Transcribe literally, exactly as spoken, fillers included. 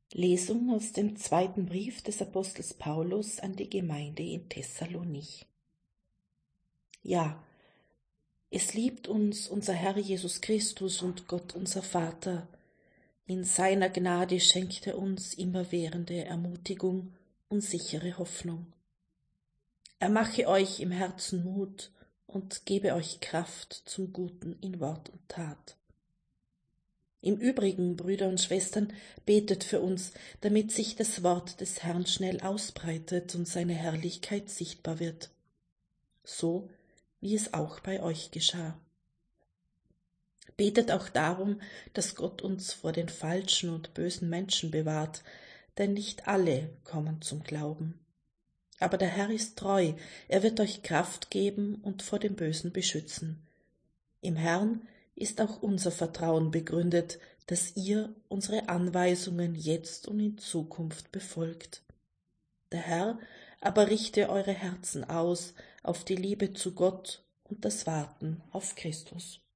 Lesung aus dem zweiten Brief des Apostels Paulus an die Gemeinde in Thessalonich. Ja, es liebt uns unser Herr Jesus Christus und Gott unser Vater. In seiner Gnade schenkt er uns immerwährende Ermutigung und sichere Hoffnung. Er mache euch im Herzen Mut und gebe euch Kraft zum Guten in Wort und Tat. Im Übrigen, Brüder und Schwestern, betet für uns, damit sich das Wort des Herrn schnell ausbreitet und seine Herrlichkeit sichtbar wird, so wie es auch bei euch geschah. Betet auch darum, dass Gott uns vor den falschen und bösen Menschen bewahrt, denn nicht alle kommen zum Glauben. Aber der Herr ist treu, er wird euch Kraft geben und vor dem Bösen beschützen. Im Herrn ist auch unser Vertrauen begründet, dass ihr unsere Anweisungen jetzt und in Zukunft befolgt. Der Herr aber richte eure Herzen aus auf die Liebe zu Gott und das Warten auf Christus.